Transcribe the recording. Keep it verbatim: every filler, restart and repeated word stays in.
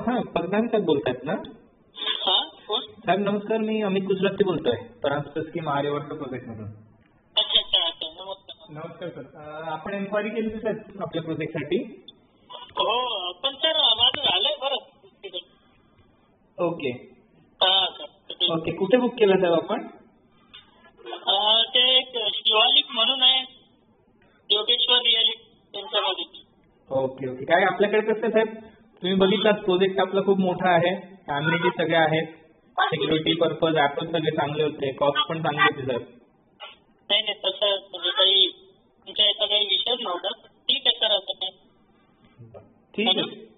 हां प्रधान साहेब बोलतायत ना? हा कोण? साहेब नमस्कार, मी अमित गुजराती बोलतोय परांजपे स्कीम आर्यवर्त प्रोजेक्टमधून. अच्छा अच्छा अच्छा नमस्कार. नमस्कार सर, आपण एन्क्वायरी केली सर आपल्या प्रोजेक्टसाठी. हो पण सर माझं झालंय बरं. ओके हा सर. ओके, कुठे बुक केलं साहेब आपण? ते एक शिवालिक म्हणून आहे, योगेश्वर रियालिक त्यांच्यामध्ये. ओके ओके, काय आपल्याकडे कसं साहेब तुम्ही बघितलात प्रोजेक्ट आपला खूप मोठा आहे, अम्युनिटी सगळे आहेत, सिक्युरिटी पर्पज ॲपच सगळे चांगले होते, कॉस्ट पण चांगली होती सर. नाही नाही तसं म्हणजे काही तुमच्या याचा काही विषय नव्हता. ठीक आहे सर, आता काय ठीक आहे.